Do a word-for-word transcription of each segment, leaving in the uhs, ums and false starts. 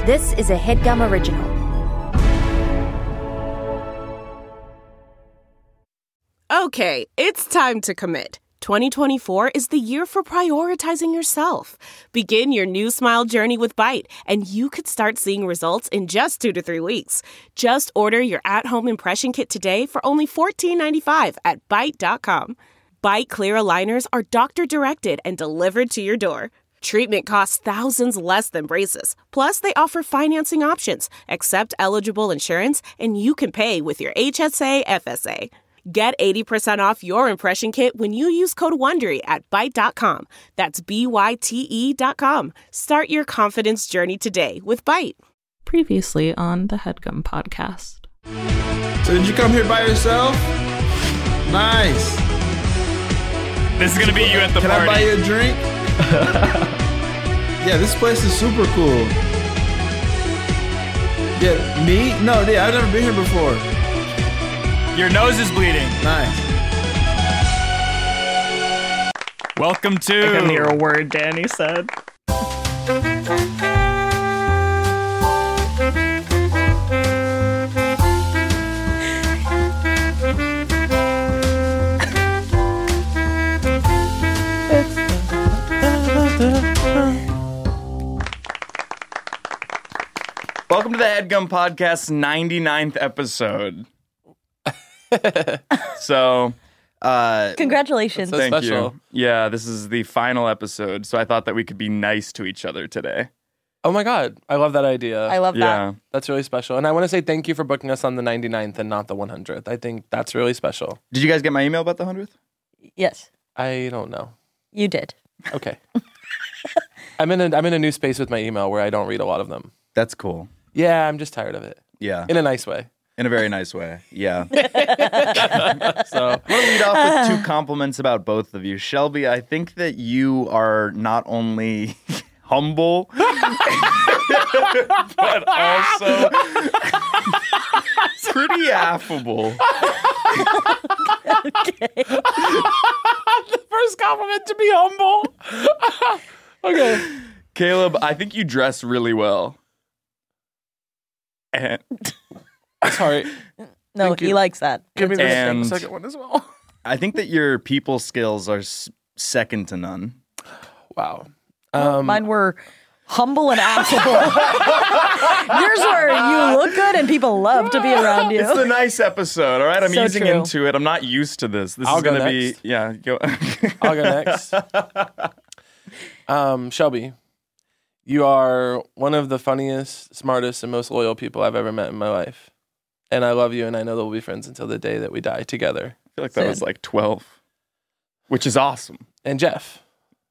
This is a HeadGum original. Okay, it's time to commit. twenty twenty-four is the year for prioritizing yourself. Begin your new smile journey with Byte, and you could start seeing results in just two to three weeks. Just order your at-home impression kit today for only fourteen ninety-five at byte dot com. Byte clear aligners are doctor-directed and delivered to your door. Treatment costs thousands less than braces. Plus, they offer financing options, accept eligible insurance, and you can pay with your H S A F S A. Get eighty percent off your impression kit when you use code WONDERY at byte dot com. That's B Y T E dot com. Start your confidence journey today with Byte. Previously on the HeadGum podcast. So did you come here by yourself? Nice. This is going to be you at the Can party. Can I buy you a drink? Yeah, this place is super cool. Yeah, me? No, yeah, I've never been here before. Your nose is bleeding. Nice. Welcome to... I couldn't hear a word Danny said. Welcome to the HeadGum Podcast's ninety-ninth episode. So, uh... Congratulations. Thank special. you. Yeah, this is the final episode, so I thought that we could be nice to each other today. Oh my God, I love that idea. I love Yeah. that. That's really special. And I want to say thank you for booking us on the ninety-ninth and not the one hundredth. I think that's really special. Did you guys get my email about the hundredth? Yes, I don't know. you did. Okay. I'm in a I'm in a new space with my email where I don't read a lot of them. That's cool. Yeah, I'm just tired of it. Yeah. In a nice way. In a very nice way. Yeah. So I'm going to lead off with two compliments about both of you. Shelby, I think that you are not only humble, but also pretty affable. Okay. The first compliment to be humble. Okay. Caleb, I think you dress really well. And Sorry. No, Thank he you. likes that. Give me the And- second one as well. I think that your people skills are s- second to none. Wow. Well, Um, mine were humble and affable. Yours were you look good and people love to be around you. It's the nice episode, all right? I'm So easing true. into it. I'm not used to this. This I'll is go going to be, next. yeah. Go. I'll go next. Um, Shelby, you are one of the funniest, smartest, and most loyal people I've ever met in my life. And I love you, and I know that we'll be friends until the day that we die together. I feel like that was like twelve, which is awesome. And Jeff.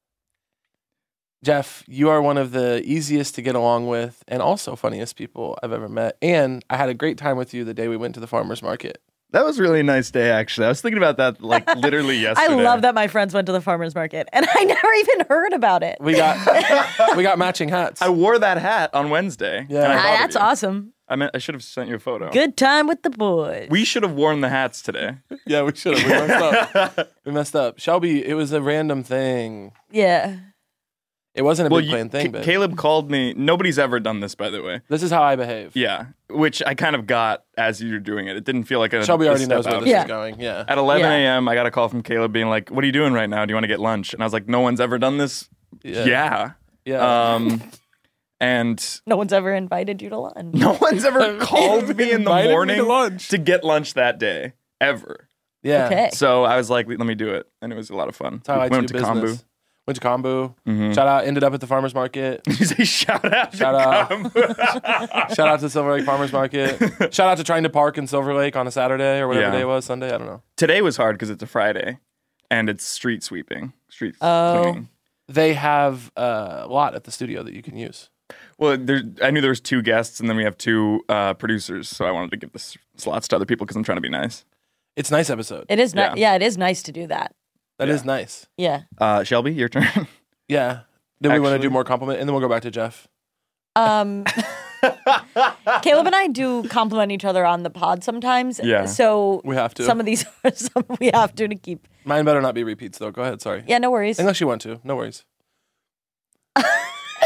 Jeff, you are one of the easiest to get along with and also funniest people I've ever met. And I had a great time with you the day we went to the farmer's market. That was really a nice day, actually. I was thinking about that like literally I yesterday. love that my friends went to the farmer's market and I never even heard about it. We got we got matching hats. I wore that hat on Wednesday. Yeah. and I Ah, thought of that's you. awesome. I meant I should have sent you a photo. Good time with the boys. We should have worn the hats today. Yeah, we should have. We messed up. We messed up. Shelby, it was a random thing. Yeah. It wasn't a Well, big you- planned thing, C- but Caleb called me. Nobody's ever done this, by the way. this is how I behave. Yeah, which I kind of got as you were doing it. It didn't feel like a Shelby a already step knows where out. this Yeah. is going. Yeah. At eleven Yeah. a.m., I got a call from Caleb being like, "What are you doing right now? Do you want to get lunch?" And I was like, "No one's ever done this." Yeah. Yeah. Yeah. Um, and No one's ever invited you to lunch. no one's ever called me in the Invited me morning to lunch. to get lunch that day ever. yeah. Okay. So I was like, "Let me do it," and it was a lot of fun. That's how I we went do to business. Kambu. Went to Kambu. Mhm. Shout out. Ended up at the farmer's market. You say shout out Shout to out. Kambu. Shout out to Silver Lake Farmers Market. Shout out to trying to park in Silver Lake on a Saturday or whatever Yeah. day it was. Sunday. I don't know. Today was hard because it's a Friday, and it's street sweeping, street Oh. cleaning. They have uh, a lot at the studio that you can use. Well, there, I knew there was two guests, and then we have two uh, producers, so I wanted to give the s- slots to other people because I'm trying to be nice. It's a nice episode. It is nice. Yeah. Yeah, it is nice to do that. That Yeah. is nice. Yeah. Uh, Shelby, your turn. Yeah. Then we want to Actually- do more compliment, and then we'll go back to Jeff. Um, Caleb and I do compliment each other on the pod sometimes. Yeah. So We have to. some of these some we have to to keep. Mine better not be repeats, though. Go ahead. Sorry. Yeah, no worries. Unless you want to. No worries.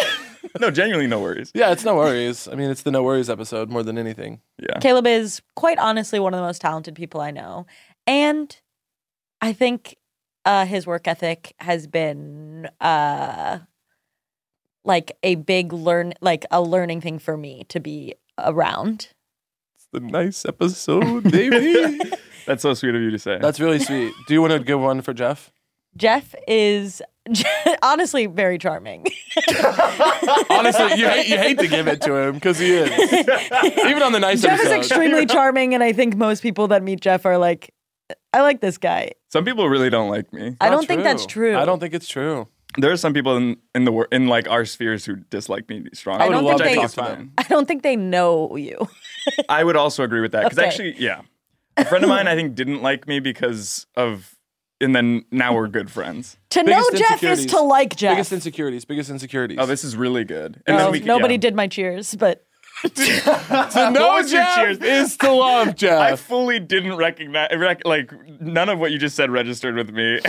No, genuinely no worries. Yeah, it's no worries. I mean, it's the no worries episode more than anything. Yeah. Caleb is quite honestly one of the most talented people I know. And I think uh, his work ethic has been uh, like a big learn, like a learning thing for me to be around. It's the nice episode, baby. That's so sweet of you to say. That's really sweet. Do you want to give one for Jeff? Jeff is honestly very charming. Honestly, you hate, you hate to give it to him because he is. Even on the nice Jeff episode. is extremely charming, and I think most people that meet Jeff are like, I like this guy. Some people really don't like me. I Not don't think that's true. I don't think it's true. There are some people in in the wor- in like our spheres who dislike me strongly. I don't which think I they- think is talk to fine. them. I don't think they know you. I would also agree with that because Okay. actually, yeah, a friend of mine I think didn't like me because of, and then now we're good friends. To Biggest know Jeff is insecurities. to like Jeff. Biggest insecurities. Biggest insecurities. Oh, this is really good. And No, then we can- nobody yeah. did my cheers, but to know was your Jeff cheers? is to love I Jeff. fully didn't recognize, rec- like, none of what you just said registered with me.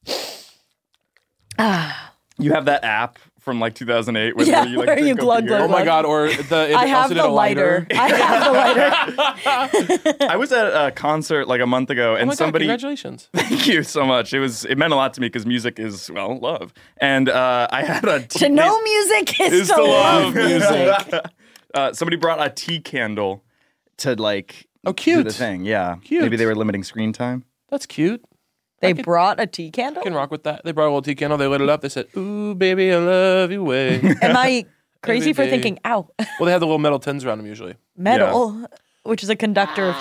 You have that app from like two thousand eight where, Yeah, where you like where drink you open glug, beer. glug, Oh my God! Or the it I have also did the a lighter. lighter. I have the lighter. I was at a concert like a month ago, and Oh my God! somebody. Congratulations. Thank you so much. It was it meant a lot to me because music is well love, and uh, I had a tea- To know music is, Is to to love love music. uh, somebody brought a tea candle to like Oh, do cute. the thing. Yeah, Cute. maybe they were limiting screen time. That's cute. They brought a tea candle? I can rock with that. They brought a little tea candle. They lit it up. They said, "Ooh, baby, I love you way." Am I crazy for day. thinking, ow, Well, they have the little metal tins around them usually. metal, which is a conductor of heat?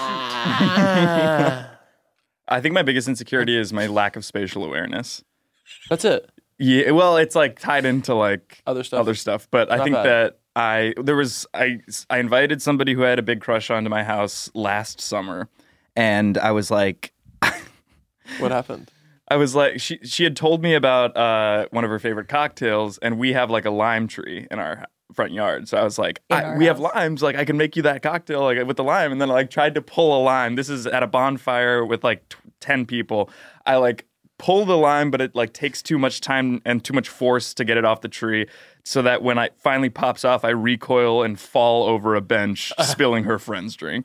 I think my biggest insecurity is my lack of spatial awareness. That's it. Yeah, well, it's like tied into like Other stuff. other stuff, but I Not think bad. that I there was I I invited somebody who I had a big crush on to my house last summer, and I was like. What happened? I was like, she she had told me about uh, one of her favorite cocktails, and we have like a lime tree in our front yard. So I was like, In I, our we have house. limes, like I can make you that cocktail like with the lime. And then I like tried to pull a lime. This is at a bonfire with like t- ten people. I like pull the lime, but it like takes too much time and too much force to get it off the tree. So that when I finally pops off, I recoil and fall over a bench, spilling her friend's drink.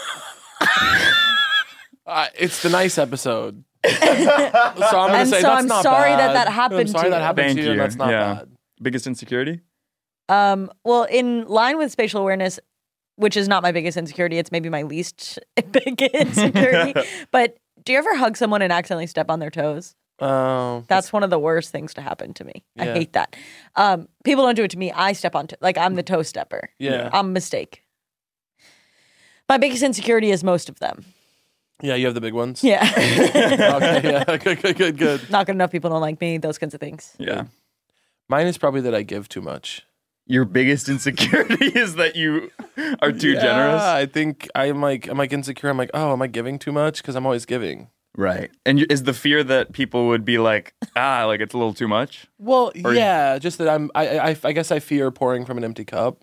Uh, it's the nice episode. so I'm gonna And say so that's I'm not sorry that bad. that happened I'm sorry to that you. happened Thank to you. you. And that's not Yeah. bad. Biggest insecurity? Um, well, in line with spatial awareness, which is not my biggest insecurity, it's maybe my least big insecurity. But do you ever hug someone and accidentally step on their toes? Um, That's one of the worst things to happen to me. I Yeah. hate that. Um, people don't do it to me. I step on, to- like I'm the toe stepper. Yeah. I'm a mistake. My biggest insecurity is most of them. yeah, you have the big ones. Yeah. Okay. Yeah. Good. Good. Good. Good. Not good enough people don't like me, those kinds of things. Yeah. Mine is probably that I give too much. Your biggest insecurity is that you are too Yeah, generous? I think I'm like I'm like insecure. I'm like, oh, am I giving too much? Because I'm always giving. Right. And you- is the fear that people would be like, ah, like it's a little too much? Well, Or- yeah, just that I'm. I, I I guess I fear pouring from an empty cup.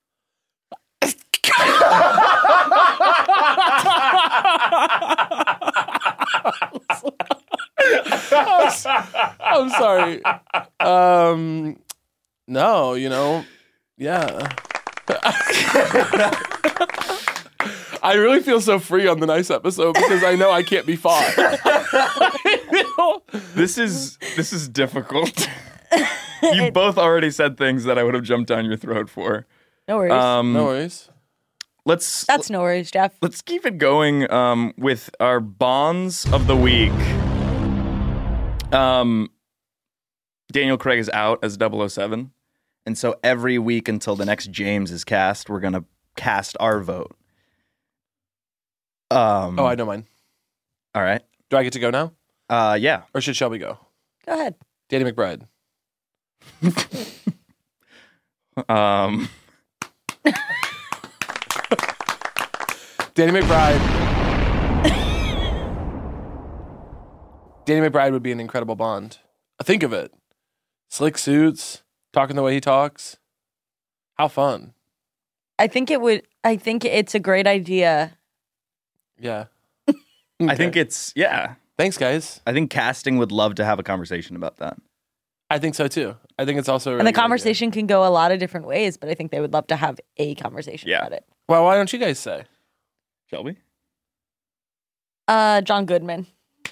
I'm, s- I'm sorry. Um, no, you know, yeah. I really feel so free on the nice episode because I know I can't be fought. This is this is difficult. You both already said things that I would have jumped down your throat for. No worries. Um, No worries. let's That's no worries, Jeff. let's keep it going um, with our bonds of the week. Um, Daniel Craig is out as double oh seven, and so every week until the next James is cast, we're gonna cast our vote. Um, Oh, I know mine. All right. Do I get to go now? Uh, yeah. Or should Shelby go? Go ahead. Danny McBride. Um, Danny McBride. Danny McBride would be an incredible Bond. Think of it. Slick suits, talking the way he talks. How fun. I think it would. I think it's a great idea. Yeah. I think it's yeah. Thanks, guys. I think casting would love to have a conversation about that. I think so too. I think it's also a really And the good idea. conversation can go a lot of different ways, but I think they would love to have a conversation Yeah. about it. Well, why don't you guys say? Shelby? Uh, John Goodman.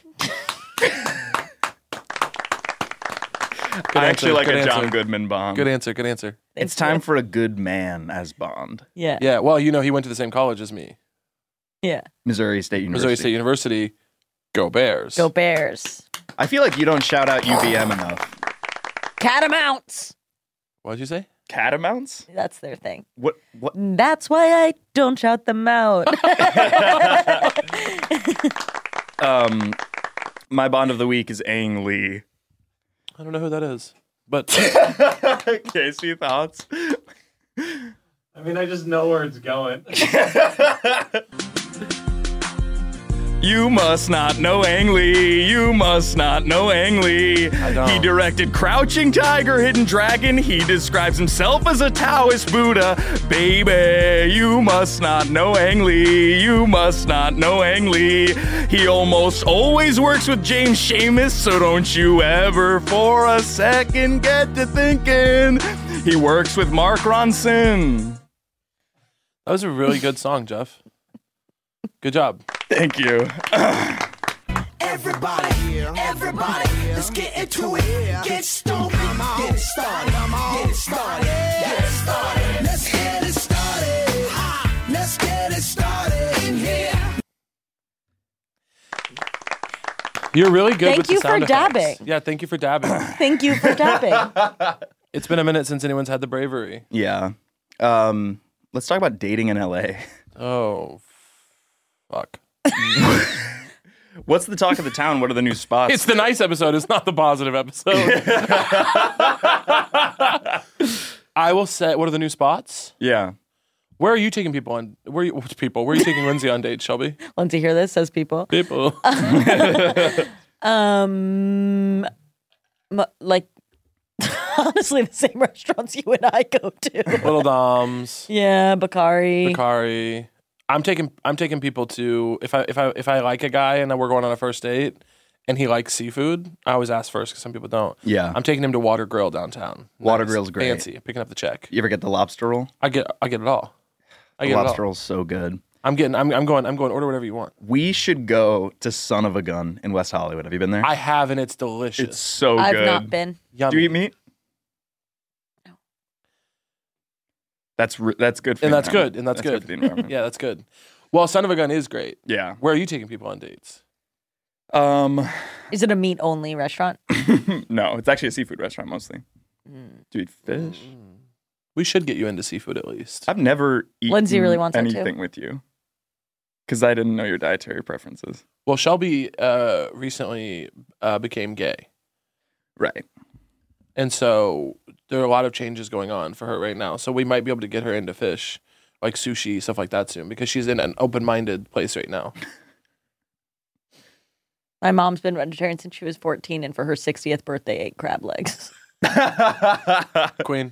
I actually like good a John answer. Goodman Bond. Good answer. Good answer. It's time for a good man as Bond. Yeah. Yeah. Well, you know, he went to the same college as me, Yeah. Missouri State University. Missouri State University. Go Bears. Go Bears. I feel like you don't shout out U V M enough. Catamounts. What'd you say? Catamounts? That's their thing. What? What? That's why I don't shout them out. Um, my Bond of the week is Ang Lee. I don't know who that is, but Casey, thoughts? I mean, I just know where it's going. You must not know Ang Lee. You must not know Ang Lee. I don't. He directed Crouching Tiger, Hidden Dragon. He describes himself as a Taoist Buddha. Baby, you must not know Ang Lee. You must not know Ang Lee. He almost always works with James Seamus, so don't you ever for a second get to thinking he works with Mark Ronson. that was a really good song, Jeff. Good job. Thank you. Everybody, everybody, let's get into it. Get stupid, get it started, get it started, get it started. Let's get it started. Let's get it started in here. You're really good Thank with the you for sound effects. dabbing. Yeah, thank you for dabbing. Thank you for tapping. It's been a minute since anyone's had the bravery. Yeah. Um, let's talk about dating in L A. Oh, fuck. What's the talk of the town? What are the new spots? It's the nice episode. It's not the positive episode. I will say, what are the new spots? Yeah. Where are you taking people on? Where are you, which people? Where are you taking Lindsay on dates, Shelby? Lindsay, hear this? Says people. People. Um, m- like, honestly, the same restaurants you and I go to. Little Doms, Yeah, Bakari. Bakari. I'm taking I'm taking people to if I if I if I like a guy and we're going on a first date and he likes seafood, I always ask first because some people don't. Yeah. I'm taking him to Water Grill downtown. Water Nice. Grill's great. Fancy, picking up the check. You ever get the lobster roll? I get I get it all. I The get lobster it all. roll's so good. I'm getting I'm I'm going I'm going order whatever you want. We should go to Son of a Gun in West Hollywood. Have you been there? I have and it's delicious. it's so I've good. not been. Yummy. Do you eat meat? No. That's re- that's good for And the that's environment. good. And that's, good. for the environment. Yeah, that's good. Well, Son of a Gun is great. Yeah. Where are you taking people on dates? Um. Is it a meat only restaurant? No, it's actually a seafood restaurant mostly. Mm. Do you eat fish? We should get you into seafood at least. I've never eaten Lindsay really wants that too. anything with you because I didn't know your dietary preferences. Well, Shelby uh, recently uh, became gay. Right. And so there are a lot of changes going on for her right now. So we might be able to get her into fish, like sushi, stuff like that soon, because she's in an open-minded place right now. My mom's been vegetarian since she was fourteen, and for her sixtieth birthday, ate crab legs. Queen.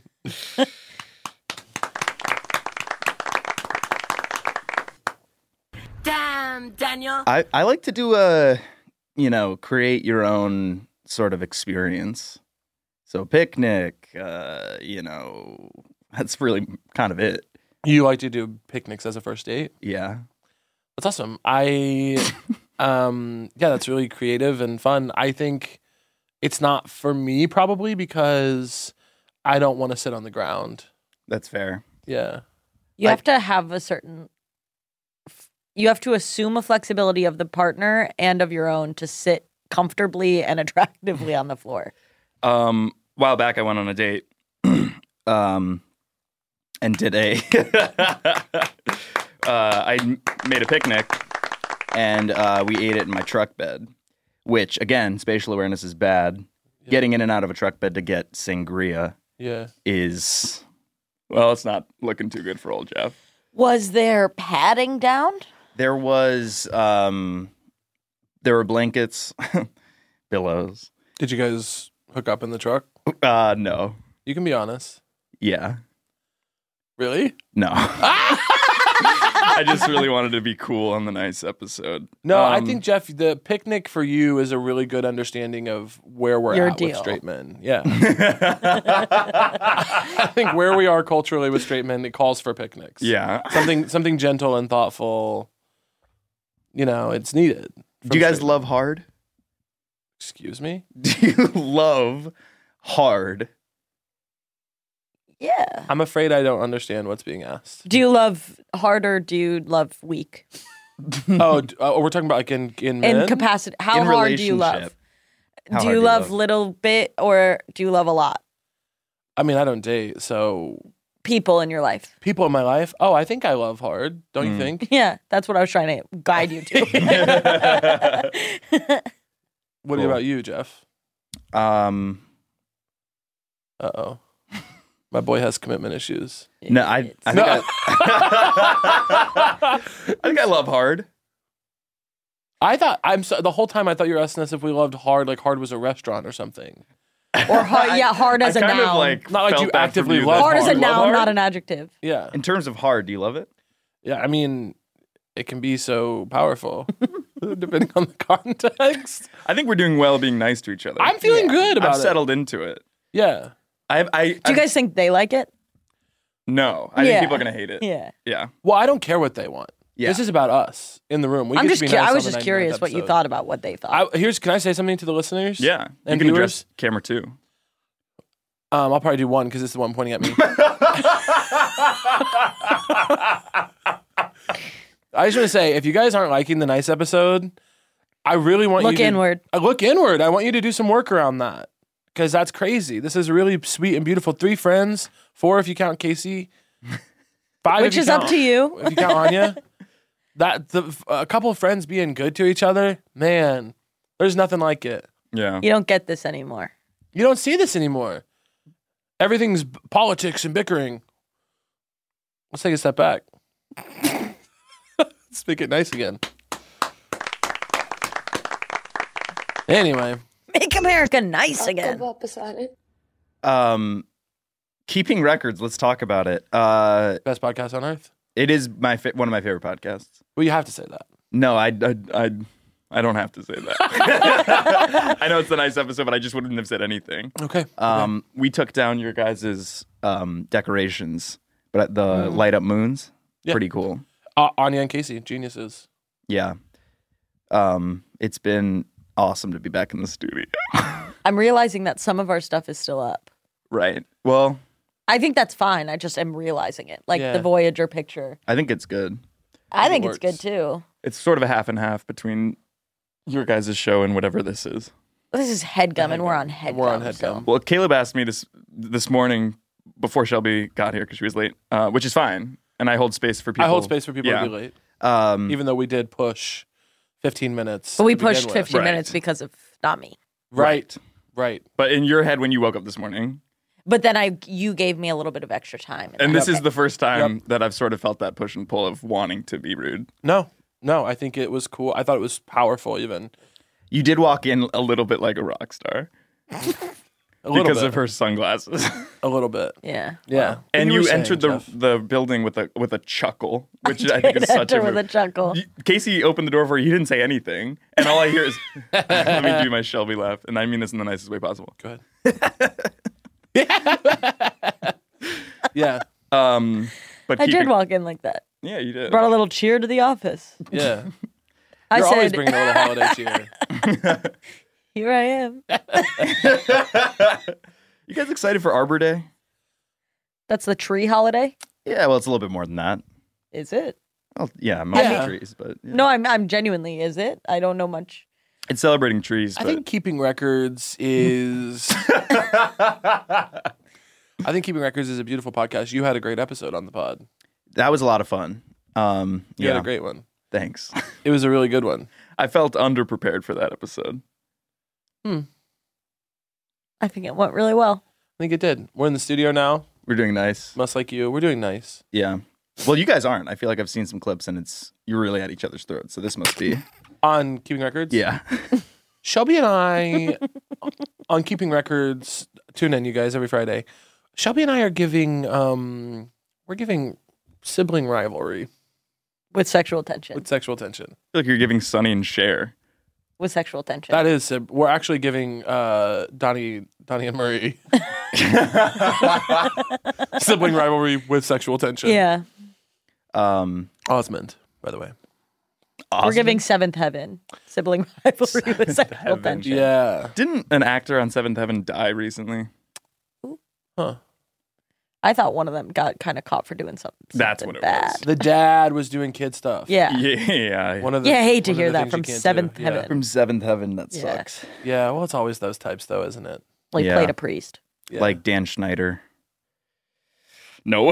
Damn, Daniel. I, I like to do a, you know, create your own sort of experience. So picnic, uh, you know, that's really kind of it. You like to do picnics as a first date? Yeah. That's awesome. I, um, yeah, that's really creative and fun. I think it's not for me probably because I don't want to sit on the ground. That's fair. Yeah. You Like- have to have a certain. You have to assume a flexibility of the partner and of your own to sit comfortably and attractively on the floor. Um, a while back, I went on a date, um, and did a. uh, I m- made a picnic, and uh, we ate it in my truck bed. Which, again, spatial awareness is bad. Yeah. Getting in and out of a truck bed to get sangria Yeah. is, well, it's not looking too good for old Jeff. Was there padding down? There was, um, there were blankets, pillows. Did you guys hook up in the truck? Uh, no. You can be honest. Yeah. Really? No. I just really wanted to be cool on the nice episode. No, I Um, think, Jeff, the picnic for you is a really good understanding of where we're Your at deal. with straight men. Yeah. I think where we are culturally with straight men, it calls for picnics. Yeah. Something something gentle and thoughtful. You know, it's needed. Do from you guys straight love men. hard? Excuse me? Do you love hard? Yeah. I'm afraid I don't understand what's being asked. Do you love hard or do you love weak? oh, d- oh, we're talking about like in in men? In capacity. How In hard do you love? relationship. How Do hard you love little bit or do you love a lot? I mean, I don't date, so People in your life. people in my life. Oh, I think I love hard. Don't Mm. you think? Yeah, that's what I was trying to guide you to. What Cool. about you, Jeff? Um, Uh oh, my boy has commitment issues. no, I, I think I, I think I love hard. I thought I'm so, the whole time I thought you were asking us if we loved hard, like hard was a restaurant or something. Or hard, yeah, hard as I a kind noun. of like Not like felt you that from actively you, love that hard as a you love noun, hard. not an adjective. Yeah, In terms of hard, do you love it? yeah. I mean, it can be so powerful depending on the context. I think we're doing well being nice to each other. I'm feeling good about I've it. settled into it. Yeah. I, I, Do you guys think they like it? No, I Yeah. think people are gonna hate it. Yeah. Yeah. Well, I don't care what they want. Yeah. This is about us in the room. We I'm get just. to be cu- nice I on was the just ninety-ninth curious what you episode. thought about what they thought. I, here's. Can I say something to the listeners? Yeah. And you can viewers? address camera two. Um, I'll probably do one because it's the one pointing at me. I just want to say, if you guys aren't liking the nice episode, I really want Look you to inward. I look inward. I want you to do some work around that because that's crazy. This is really sweet and beautiful. Three friends, four if you count Casey, five Which if you is up count- to you. If you count Anya, that the a couple of friends being good to each other, man, there's nothing like it. Yeah. You don't get this anymore. You don't see this anymore. Everything's b- politics and bickering. Let's take a step back. Let's make it nice again. Anyway, Make America nice again. Um, keeping records. Let's talk about it. Uh, best podcast on earth. it is my fa- one of my favorite podcasts. Well, you have to say that. No, I, I, I, I don't have to say that. I know it's a nice episode, but I just wouldn't have said anything. Okay. Um, we took down your guys' um, decorations, but the light up moons, Yeah. pretty cool. Uh, Anya and Casey, geniuses. Yeah. Um, it's been awesome to be back in the studio. I'm realizing that some of our stuff is still up. Right. Well, I think that's fine. I just am realizing it. Like Yeah. the Voyager picture. I think it's good. I it think it's good works. too. It's sort of a half and half between your guys' show and whatever this is. This is Headgum, and we're on Headgum. We're on so- Headgum. Well, Caleb asked me this this morning before Shelby got here because she was late, uh, which is fine. And I hold space for people. I hold space for people Yeah. to be late, Um, even though we did push fifteen minutes. But we to begin pushed with. fifteen Right. minutes because of not me. Right. Right. but in your head when you woke up this morning, But then I, you gave me a little bit of extra time. and I- this is the first time that I've sort of felt that push and pull of wanting to be rude. No. No. I think it was cool. I thought it was powerful. Even You did walk in a little bit like a rock star a little because bit. of her sunglasses. A little bit. Yeah. Yeah. And What you were saying, entered the Jeff? the building with a with a chuckle, which I, I think did is such a enter with move. a chuckle. You- Casey opened the door for you. He didn't say anything, and all I hear is, "Let me do my Shelby laugh," and I mean this in the nicest way possible. Go ahead. Yeah. Um, but I did keeping- walk in like that. Yeah, you did. Brought a little cheer to the office. Yeah. I You're always said, bringing a little holiday cheer. here I am. You guys excited for Arbor Day? That's the tree holiday? Yeah, well, it's a little bit more than that. Is it? Well, yeah, most Yeah. trees, but yeah. No, I'm I'm genuinely, is it? I don't know much. it's celebrating trees. I But think keeping records is. I think keeping records is a beautiful podcast. You had a great episode on the pod. that was a lot of fun. Um, You yeah, had a great one. thanks. It was a really good one. I felt underprepared for that episode. I think it went really well. I think it did. We're in the studio now, We're doing nice. much like you. We're doing nice. Yeah. Well, you guys aren't. I feel like I've seen some clips, and it's you're really at each other's throats. So this must be. On keeping records? Yeah. Shelby and I, on keeping records, tune in, you guys, every Friday. Shelby and I are giving, um, we're giving sibling rivalry. With sexual tension. with sexual tension. I feel like you're giving Sonny and Cher. With sexual tension. That is, uh, we're actually giving uh, Donnie, Donnie and Murray sibling rivalry with sexual tension. yeah. Um, Osmond, by the way. We're giving Seventh Heaven sibling rivalry with sexual Heaven. tension. Yeah. Didn't an actor on Seventh Heaven die recently? Huh. I thought one of them got kind of caught for doing something, something That's what it bad. was. The dad was doing kid stuff. Yeah. Yeah, yeah. One of the, Yeah, I hate to one of hear the that things from you can't do. Seventh Yeah. Heaven. From Seventh Heaven, that Yeah. sucks. Yeah, well, it's always those types, though, isn't it? Like Yeah. played a priest. Yeah. Like Dan Schneider. No.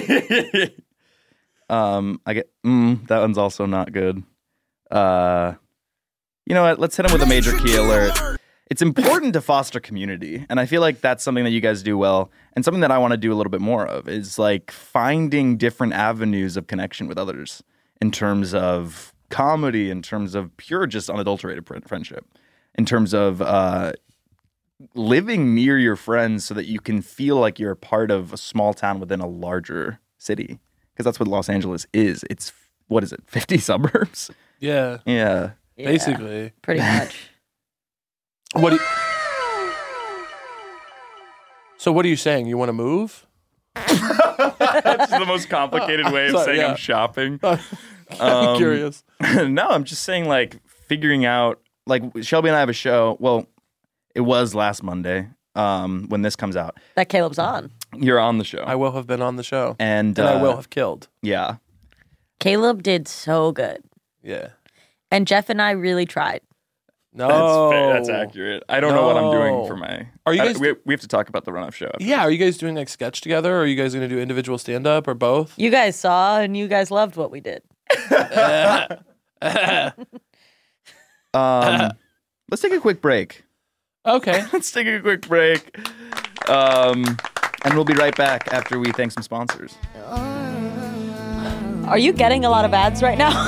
um, I get mm, that one's also not good. Uh, you know what? Let's hit him with a major key alert. It's important to foster community, and I feel like that's something that you guys do well, and something that I want to do a little bit more of is like finding different avenues of connection with others in terms of comedy, in terms of pure, just unadulterated fr- friendship, in terms of uh, living near your friends so that you can feel like you're a part of a small town within a larger city, because that's what Los Angeles is. It's what is it, fifty suburbs? yeah, Yeah. Yeah, basically. pretty much. What? Do you... So, what are you saying? You want to move? That's the most complicated way of Sorry, saying yeah. I'm shopping. I'm Um, curious. No, I'm just saying like figuring out, like Shelby and I have a show. Well, it was last Monday um, when this comes out. That Caleb's on. You're on the show. I will have been on the show, and and uh, I will have killed. Yeah. Caleb did so good. Yeah. And Jeff and I really tried. No, That's fair. That's accurate. I don't know what I'm doing No. for my. Are you I- guys- we, we have to talk about the runoff show. Yeah, are you guys doing like sketch together? Or are you guys going to do individual stand up or both? You guys saw and you guys loved what we did. Um, let's take a quick break. Okay. Let's take a quick break. Um, and we'll be right back after we thank some sponsors. Are you getting a lot of ads right now?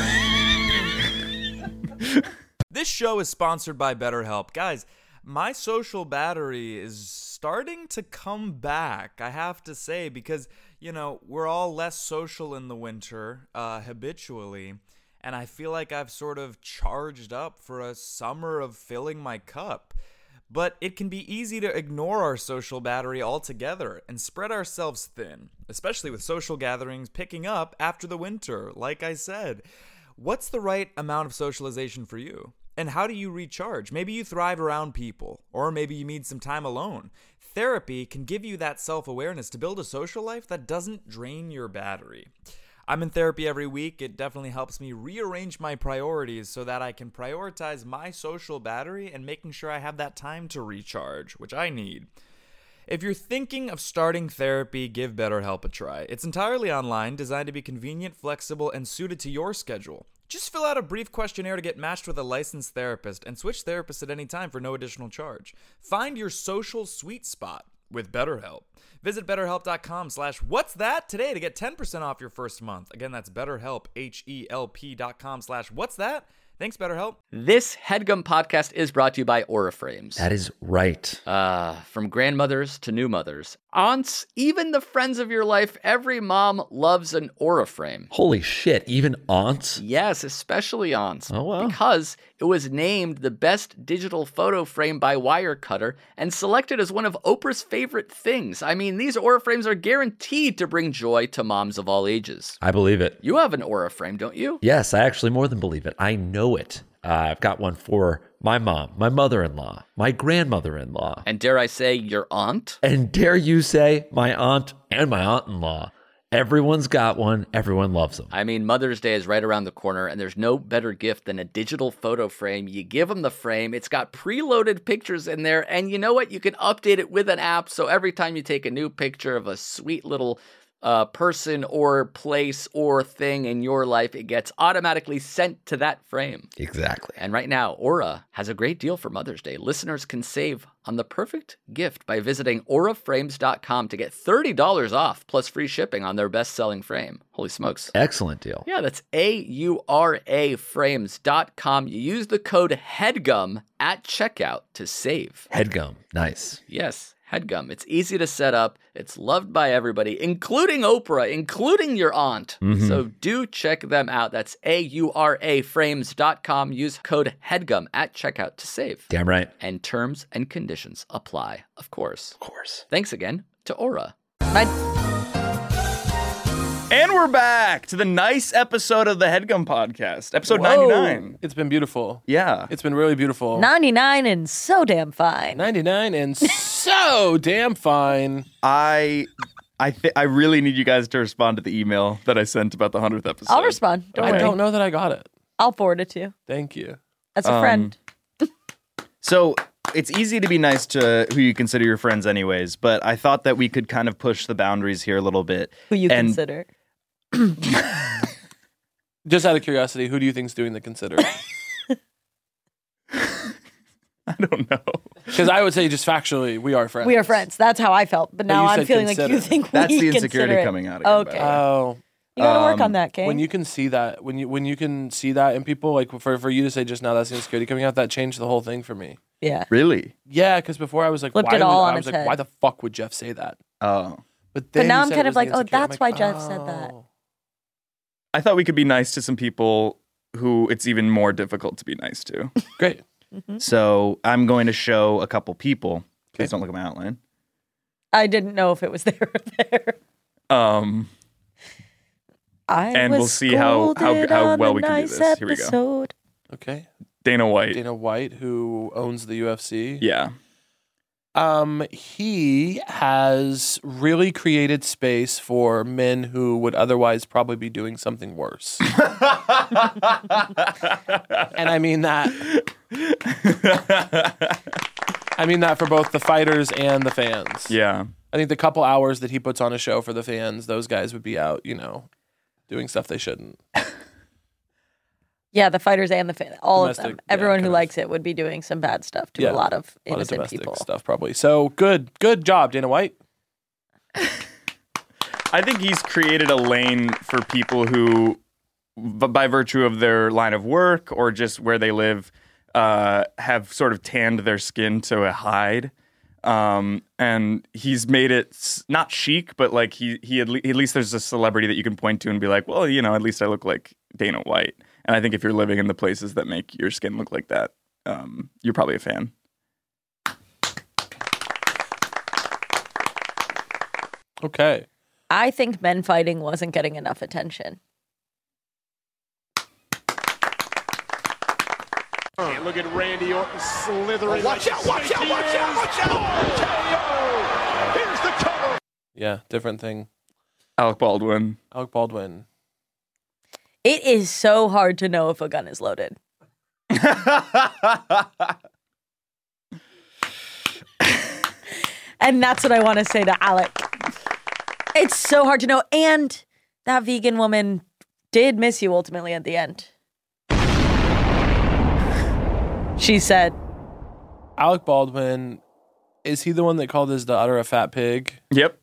This show is sponsored by BetterHelp. Guys, my social battery is starting to come back, I have to say, because, you know, we're all less social in the winter, uh, habitually, and I feel like I've sort of charged up for a summer of filling my cup. But it can be easy to ignore our social battery altogether and spread ourselves thin, especially with social gatherings picking up after the winter, like I said. What's the right amount of socialization for you? And how do you recharge? Maybe you thrive around people, or maybe you need some time alone. Therapy can give you that self-awareness to build a social life that doesn't drain your battery. I'm in therapy every week. It definitely helps me rearrange my priorities so that I can prioritize my social battery and making sure I have that time to recharge, which I need. If you're thinking of starting therapy, give BetterHelp a try. It's entirely online, designed to be convenient, flexible, and suited to your schedule. Just fill out a brief questionnaire to get matched with a licensed therapist and switch therapists at any time for no additional charge. Find your social sweet spot with BetterHelp. Visit betterhelp.com slash what's that today to get ten percent off your first month. Again, that's betterhelp, H-E-L-P dot com slash what's that. Thanks, BetterHelp. This HeadGum podcast is brought to you by Aura Frames. That is right. Uh, from grandmothers to new mothers, aunts, even the friends of your life, every mom loves an Aura Frame. Holy shit, even aunts? Yes, especially aunts. Oh, wow. Because it was named the best digital photo frame by Wirecutter and selected as one of Oprah's favorite things. I mean, these Aura Frames are guaranteed to bring joy to moms of all ages. I believe it. You have an Aura Frame, don't you? Yes, I actually more than believe it. I know it. Uh, I've got one for my mom, my mother-in-law, my grandmother-in-law. And dare I say, your aunt? And dare you say, my aunt and my aunt-in-law. Everyone's got one. Everyone loves them. I mean, Mother's Day is right around the corner, and there's no better gift than a digital photo frame. You give them the frame. It's got preloaded pictures in there, and you know what? You can update it with an app, so every time you take a new picture of a sweet little uh, person or place or thing in your life, it gets automatically sent to that frame. Exactly. And right now, Aura has a great deal for Mother's Day. Listeners can save on the perfect gift by visiting aura frames dot com to get thirty dollars off plus free shipping on their best-selling frame. Holy smokes. Excellent deal. Yeah, that's A U R A frames dot com. You use the code HEADGUM at checkout to save. HeadGum. Nice. Yes, HEADGUM. It's easy to set up. It's loved by everybody, including Oprah, including your aunt. Mhm. So do check them out. That's A U R A frames dot com. Use code HEADGUM at checkout to save. Damn right. And terms and conditions apply, of course. Of course. Thanks again to Aura. And we're back to the nice episode of the HEADGUM podcast, episode Whoa. ninety-nine. It's been beautiful. Yeah. It's been really beautiful. ninety-nine and so damn fine. ninety-nine and so damn fine. I I th- I really need you guys to respond to the email that I sent about the hundredth episode. I'll respond. Don't I worry. don't know that I got it. I'll forward it to you. Thank you. As a Um, friend. So it's easy to be nice to who you consider your friends anyways, but I thought that we could kind of push the boundaries here a little bit. Who you and consider. Just out of curiosity, who do you think's doing the consider? I don't know. Because I would say just factually, we are friends. We are friends. That's how I felt. But But now you I'm said feeling like consider. you think That's we the insecurity consider it. coming out again, by Okay. the way. Oh. You gotta work Um, on that, Kane. When you can see that, when you when you can see that in people, like for, for you to say just now that's the insecurity coming out, that changed the whole thing for me. Yeah. Really? Yeah, because before I was like, Flipped why it all would, on I was its like, head. why the fuck would Jeff say that? Oh. But then But now you I'm said kind it of was like, the oh, insecurity. I'm that's like, why Jeff said that. oh. I thought we could be nice to some people who it's even more difficult to be nice to. Great. So I'm going to show a couple people. Please don't look at my outline. I didn't know if it was there or there. Um, I And was we'll see how- how- scolded how on well the we can do nice this. Here we go. episode. Okay. Dana White. Dana White, who owns the U F C. Yeah. Um, he has really created space for men who would otherwise probably be doing something worse. And I mean that. I mean that for both the fighters and the fans. Yeah. I think the couple hours that he puts on a show for the fans, those guys would be out, you know, doing stuff they shouldn't. Yeah, the fighters and the fan, all Domestic, of them. yeah, Everyone who kind of. likes it would be doing some bad stuff to Yeah, a lot of A lot of innocent domestic people. stuff, probably. So good, good job, Dana White. I think he's created a lane for people who, b- by virtue of their line of work or just where they live, uh, have sort of tanned their skin to a hide. Um, and he's made it s- not chic, but like he he at, le- at least there's a celebrity that you can point to and be like, well, you know, at least I look like Dana White. And I think if you're living in the places that make your skin look like that, um, you're probably a fan. Okay. I think men fighting wasn't getting enough attention. And look at Randy Orton slithering. Oh, watch out, watch out, watch out, watch out. K O. Here's the cover. Yeah, different thing. Alec Baldwin. Alec Baldwin. It is so hard to know if a gun is loaded. And that's what I want to say to Alec. It's so hard to know. And that vegan woman did miss you ultimately at the end. She said, Alec Baldwin, is he the one that called his daughter a fat pig? Yep.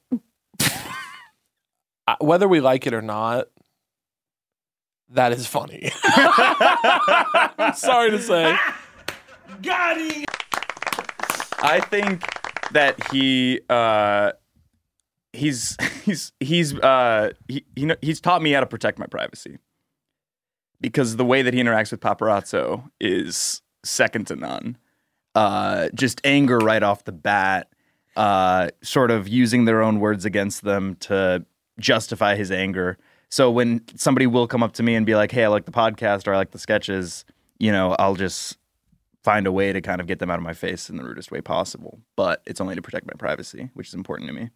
Uh, whether we like it or not, that is funny. I'm sorry to say. Got him. I think that he uh, he's he's he's uh, he, he kn- he's taught me how to protect my privacy because the way that he interacts with paparazzo is second to none. Uh, just anger right off the bat, uh, sort of using their own words against them to justify his anger. So when somebody will come up to me and be like, "Hey, I like the podcast," or "I like the sketches," you know, I'll just find a way to kind of get them out of my face in the rudest way possible. But it's only to protect my privacy, which is important to me.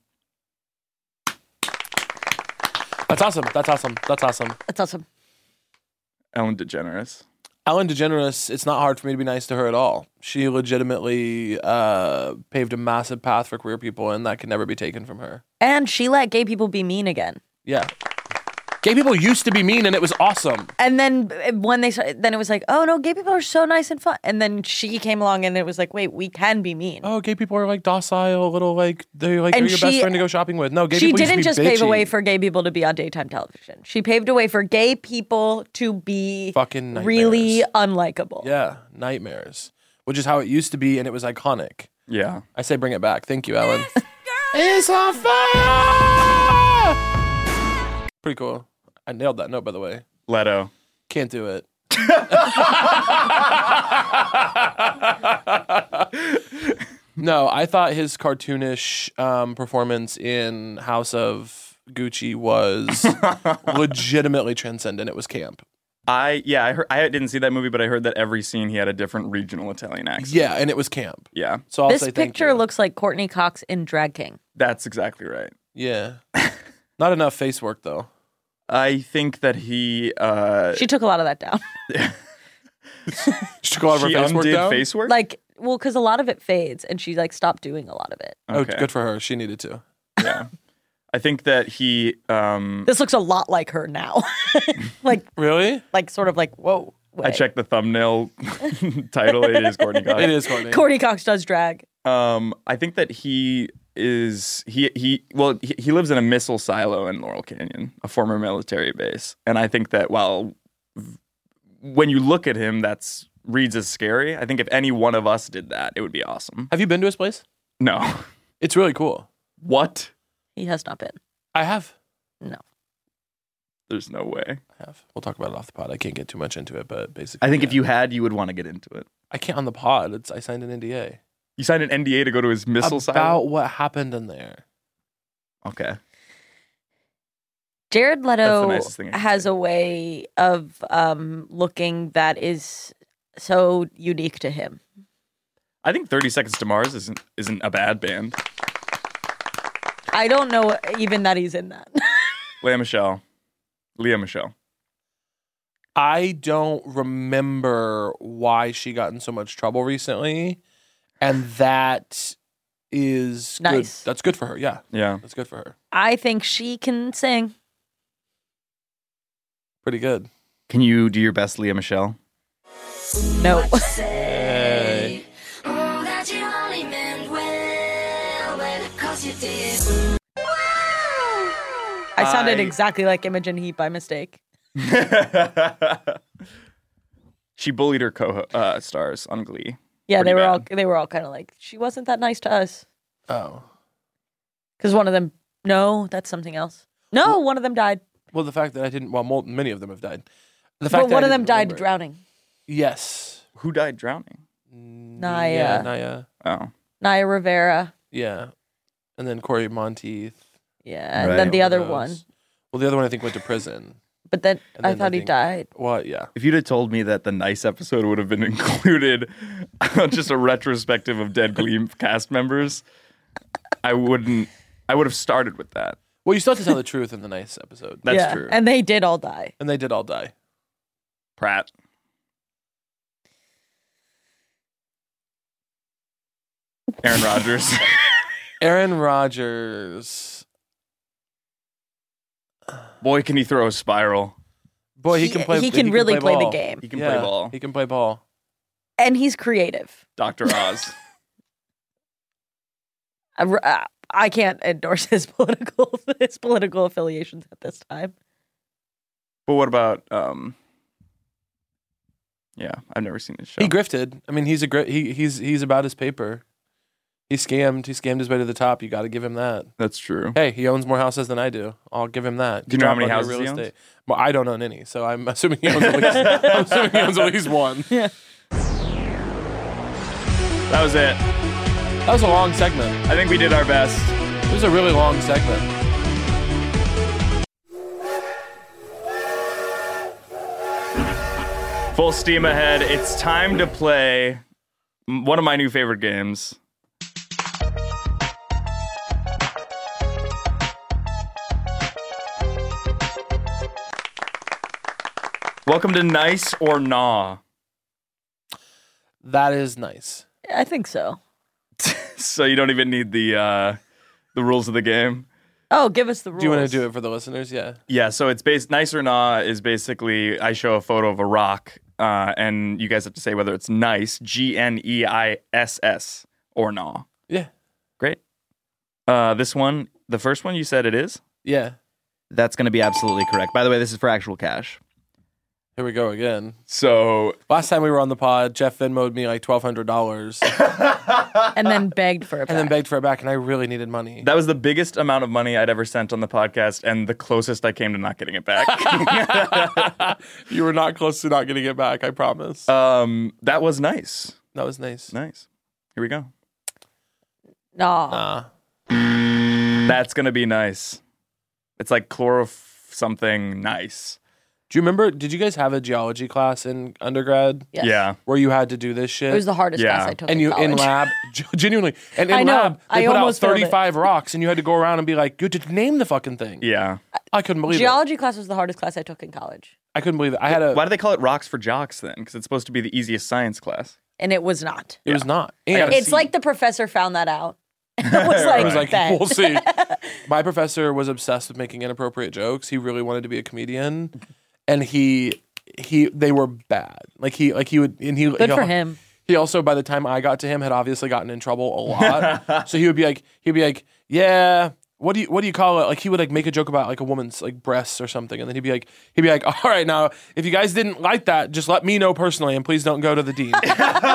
That's awesome. That's awesome. That's awesome. that's awesome. Ellen DeGeneres. Ellen DeGeneres, it's not hard for me to be nice to her at all. She legitimately uh, paved a massive path for queer people, and that can never be taken from her. And she let gay people be mean again. Yeah. Gay people used to be mean, and it was awesome. And then uh, when they started, then it was like, oh no, gay people are so nice and fun. And then she came along and it was like, wait, we can be mean. Oh, gay people are like docile, little like they're like And they're your best she- friend to go shopping with. No, gay She people used to didn't be just pave a bitchy. way for gay people to be on daytime television. She paved a way for gay people to be fucking really unlikable. Yeah, nightmares, which is how it used to be, and it was iconic. Yeah. I say bring it back. Thank you, Ellen. It's on fire! Pretty cool. I nailed that note, by the way. Leto. Can't do it. No, I thought his cartoonish um, performance in House of Gucci was legitimately transcendent. It was camp. I yeah, I heard I didn't see that movie, but I heard that every scene he had a different regional Italian accent. Yeah, and it was camp. Yeah. So I'll this say thank picture you. looks like Courtney Cox in Drag King. That's exactly right. Yeah. Not enough face work though. I think that he uh She took a lot of that down. She took a lot of her she face work undid down? face work? Like, well, because a lot of it fades, and she like stopped doing a lot of it. Oh, Okay. good for her. She needed to. Yeah. I think that he um This looks a lot like her now. like Really? like sort of like whoa. I way. checked the thumbnail title. It is Courtney Cox. It is Courtney. Courtney Cox does drag. Um, I think that he is he he well he, he lives in a missile silo in Laurel Canyon, a former military base, and I think that while v- when you look at him, that's reads as scary. I think if any one of us did that, it would be awesome. Have you been to his place? No, It's really cool. what? He has not been. I have. No. There's no way. I have. We'll talk about it off the pod. I can't get too much into it, but basically, I think yeah. if you had, you would want to get into it. I can't on the pod. It's I signed an N D A. You signed an N D A to go to his missile About silo. what happened in there. Okay. Jared Leto nicest thing I can has a way of um, looking that is so unique to him. I think thirty Seconds to Mars isn't isn't a bad band. I don't know even that he's in that. Leah Michelle. Leah Michelle. I don't remember why she got in so much trouble recently, and that is Nice. Good. That's good for her. Yeah, Yeah. that's good for her. I think she can sing. Pretty good. Can you do your best, Leah Michelle? No. Hey. I sounded I- exactly like Imogen Heap by mistake. She bullied her co-stars on Glee. Yeah, Pretty they were bad. all they were all kind of like, she wasn't that nice to us. Oh. Because one of them, no, that's something else. No, one of them died. Well, the fact that I didn't. Well, mul- many of them have died. The But fact that one I of them didn't died remember it. drowning. Yes. Who died drowning? Naya. Yeah, Naya. Oh. Naya Rivera. Yeah. And then Corey Monteith. Yeah, and then the other one. Well, the other one I think went to prison. But then And I then thought he think- died. What? Yeah. If you'd have told me that the Nice episode would have been included, just a retrospective of dead Glee cast members, I wouldn't. I would have started with that. Well, you still have to tell the truth in the Nice episode. That's yeah, true. and they did all die. And they did all die. Pratt. Aaron Rodgers. Aaron Rodgers. Boy, can he throw a spiral. Boy, he, He- can play. he can really play the ball. game. He can Yeah, play ball. He can play ball. And he's creative. Doctor Oz. I, uh, I can't endorse his political his political affiliations at this time. But what about um yeah, I've never seen his show. He grifted. I mean, he's a great. He he's he's about his paper. He scammed. He scammed his way to the top. You got to give him that. That's true. Hey, he owns more houses than I do. I'll give him that. Do you Good know how job many on your houses he owns? Well, I don't own any, so I'm assuming he owns at least. I'm assuming he owns at least one. Yeah. That was it. That was a long segment. I think we did our best. It was a really long segment. Full steam ahead. It's time to play m- one of my new favorite games. Welcome to Nice or Nah. That is nice. I think so. So you don't even need the uh, the rules of the game. Oh, give us the rules. Do you want to do it for the listeners? Yeah. Yeah, so it's based Nice or Nah is basically I show a photo of a rock, uh, and you guys have to say whether it's nice, G N E I S S, or Nah. Yeah. Great. Uh, this one, the first one you said it is? Yeah. That's going to be absolutely correct. By the way, this is for actual cash. Here we go again. So last time we were on the pod, Jeff Venmo'd me like twelve hundred dollars. And then begged for it back. And then begged for it back, and I really needed money. That was the biggest amount of money I'd ever sent on the podcast, and the closest I came to not getting it back. You were not close to not getting it back, I promise. Um, that was nice. That was nice. Nice. Here we go. Nah. Nah. That's gonna be nice. It's like chloroph something nice. Do you remember, did you guys have a geology class in undergrad? Yes. Yeah. Where you had to do this shit? It was the hardest Yeah. class I took And in you in college. lab, genuinely. And in I know. lab, they I put out almost failed it. thirty-five rocks, and you had to go around and be like, you did name the fucking thing. Yeah. I couldn't believe it. Geology class was the hardest class I took in college. I couldn't believe it. I had a. Why do they call it rocks for jocks then? Because it's supposed to be the easiest science class. And it was not. It was not. I gotta And It's see. like the professor found that out. It was like, I was like, bet. we'll see. My professor was obsessed with making inappropriate jokes. He really wanted to be a comedian, and he he they were bad. Like he like he would and he Good he, for him. He also, by the time I got to him, had obviously gotten in trouble a lot. So he would be like, he'd be like, yeah. What do you what do you call it? Like he would like make a joke about like a woman's like breasts or something, and then he'd be like he'd be like, all right, now if you guys didn't like that, just let me know personally, and please don't go to the dean. And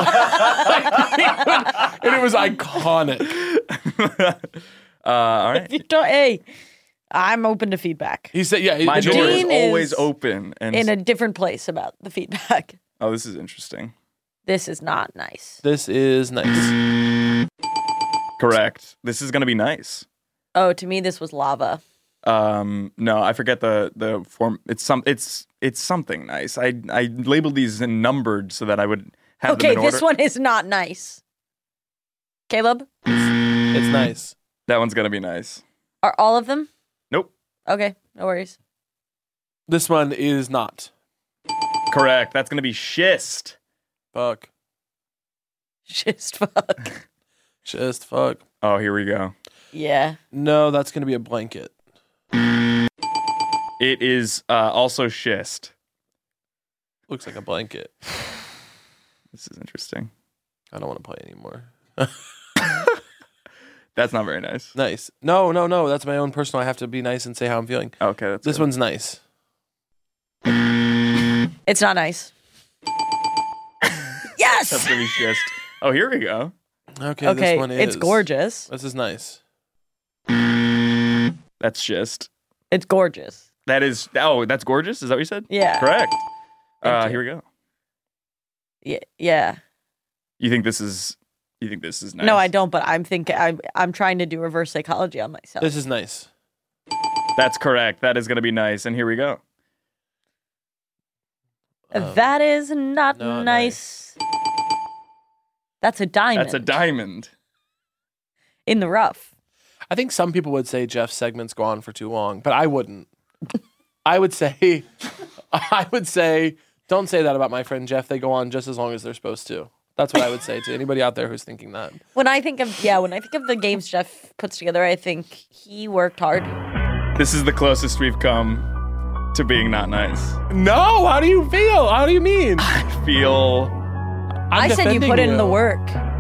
it was iconic. Uh, all right. If you don't, hey, I'm open to feedback. He said, yeah, My the door is dean always is open. And In a different place about the feedback. oh, this is interesting. This is not nice. This is nice. Correct. This is gonna be nice. Oh, to me, this was lava. Um, no, I forget the the form. It's some. It's it's something nice. I I labeled these and numbered so that I would have Okay, them in this order. one is not nice. Caleb, It's nice. That one's gonna be nice. are all of them? Nope. Okay, no worries. This one is not. Correct. That's gonna be schist. Fuck. Just fuck. Just fuck. Oh, here we go. Yeah. No, that's going to be a blanket. It is uh, also schist. Looks like a blanket. This is interesting. I don't want to play anymore. That's not very nice. Nice. No, no, no. That's my own personal. I have to be nice and say how I'm feeling. Okay, that's This good. one's nice. It's not nice. Yes! That's gonna be schist. Oh, here we go. Okay, Okay, this one is. it's gorgeous. This is nice. That's schist. It's gorgeous. That is. Oh, that's gorgeous. Is that what you said? Yeah. Correct. Thank Uh, you. here we go. Yeah. Yeah. You think this is? You think this is nice? No, I don't, but I'm thinking I'm I'm trying to do reverse psychology on myself. This is nice. That's correct. That is gonna be nice. And here we go. Um, that is not not nice. That's a diamond. That's a diamond. in the rough. I think some people would say Jeff's segments go on for too long, but I wouldn't. I would say, I would say, don't say that about my friend Jeff. They go on just as long as they're supposed to. That's what I would say to anybody out there who's thinking that. When I think of yeah, when I think of the games Jeff puts together, I think he worked hard. This is the closest we've come to being not nice. No, how do you feel? How do you mean? I feel. I'm I said you defending put in the you. work.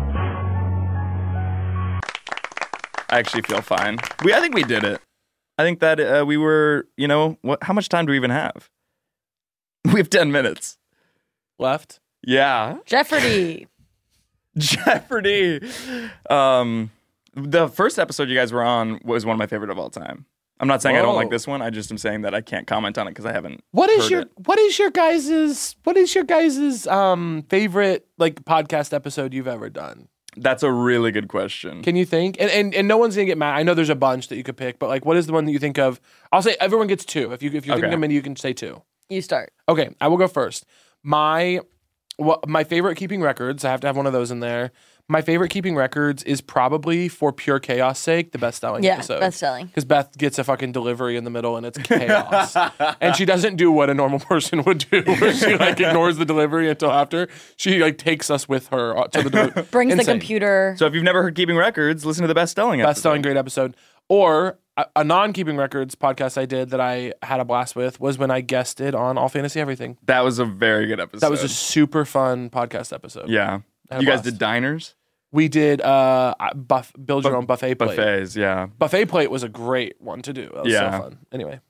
I actually feel fine. We. I think we did it. I think that uh, we were. You know what? How much time do we even have? We have ten minutes left. Yeah. Jeopardy. Jeopardy. Um, the first episode you guys were on was one of my favorite of all time. I'm not saying I don't like Whoa. this one. I just am saying that I can't comment on it because I haven't. What is heard your it. what is your guys's what is your guys's um favorite like podcast episode you've ever done? That's a really good question. Can you think? And, and and no one's gonna get mad. I know there's a bunch that you could pick, but like, what is the one that you think of? I'll say everyone gets two. If you if you're Okay. thinking of many, you can say two. You start. Okay, I will go first. My what my favorite keeping records. I have to have one of those in there. My favorite keeping records is probably for pure chaos sake the best selling Yeah, episode. best selling. Because Beth gets a fucking delivery in the middle and it's chaos, and she doesn't do what a normal person would do, where she like ignores the delivery until after. She like takes us with her uh, to the delivery. Brings the Insane. computer. So if you've never heard Keeping Records, listen to the best selling. Best selling great episode. Or a, a non-keeping records podcast I did that I had a blast with was when I guested on All Fantasy Everything. That was a very good episode. That was a super fun podcast episode. yeah. I had a You guys blast. did diners, We did uh buff, build your Bu- own buffet plate. buffets. Yeah. Buffet plate was a great one to do. That was Yeah. so fun. Anyway,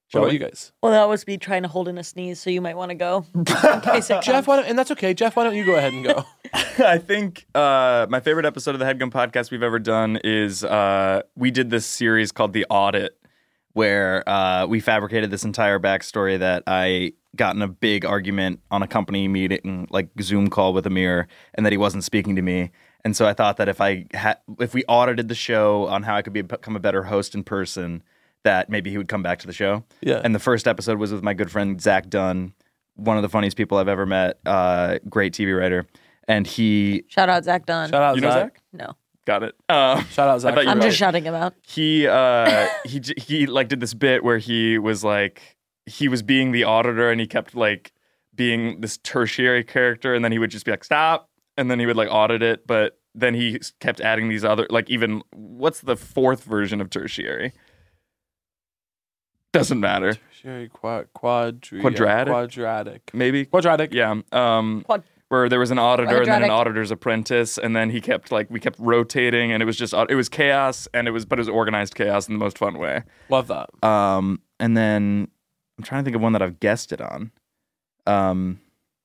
What about you guys? Well, that was me trying to hold in a sneeze, so you might want to go. In case it Jeff, comes. why don't, and that's okay. Jeff, why don't you go ahead and go? I think uh, my favorite episode of the HeadGum podcast we've ever done is uh, we did this series called The Audit, where uh, we fabricated this entire backstory that I got in a big argument on a company meeting, like Zoom call with Amir, and that he wasn't speaking to me. And so I thought that if I had, if we audited the show on how I could be, become a better host in person, that maybe he would come back to the show. Yeah. And the first episode was with my good friend Zach Dunn, one of the funniest people I've ever met, uh, great T V writer. And he... Shout out Zach Dunn. Shout out You know Zach. Zach? No. Got it. Um, Shout out Zach. I thought you I'm were- just shouting him out. He, uh, he, j- he like did this bit where he was like, he was being the auditor and he kept like being this tertiary character, and then he would just be like, stop. And then he would like audit it. But then he s- kept adding these other, like even, what's the fourth version of tertiary? Doesn't matter. Tertiary quad, quadri- Quadratic? Quadratic. Maybe. Quadratic. Yeah. Um, Quad- where there was an auditor and then an Quadratic. auditor's apprentice, and then he kept like we kept rotating, and it was just it was chaos, and it was but it was organized chaos in the most fun way. Love that. Um, and then I'm trying to think of one that I've guessed it on. Um,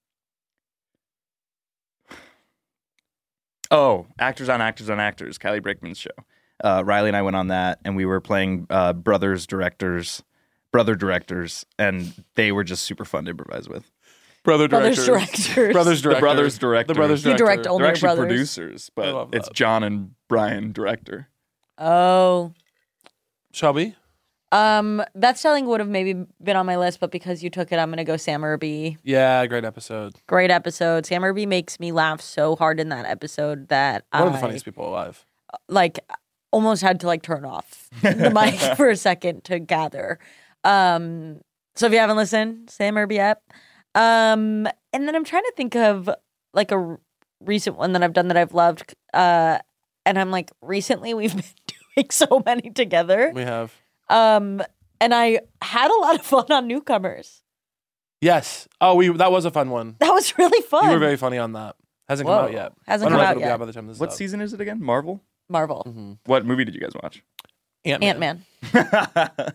oh, actors on actors on actors, Callie Brakeman's show. Uh, Riley and I went on that, and we were playing uh, brothers directors, brother directors, and they were just super fun to improvise with. Brother Brothers directors. directors. Brothers The director. brothers director. The brothers You director. direct only They're your actually brothers. producers, I but love it's that. John and Brian director. Oh. Shelby. Um, That Stelling would have maybe been on my list, but because you took it, I'm going to go Sam Irby. Yeah, great episode. Great episode. Sam Irby makes me laugh so hard in that episode that One I, of the funniest people alive. like, almost had to, like, turn off the mic for a second to gather. Um, so if you haven't listened, Sam Irby app. Um, and then I'm trying to think of, like, a r- recent one that I've done that I've loved. Uh, and I'm like, recently we've been doing so many together. We have. Um, and I had a lot of fun on Newcomers. Yes. Oh, we that was a fun one. That was really fun. You were very funny on that. Hasn't Whoa. come out yet. Hasn't I don't come know if out it'll be yet. out by the time this is What out. season is it again? Marvel? Marvel. Mm-hmm. What movie did you guys watch? Ant-Man. Ant-Man.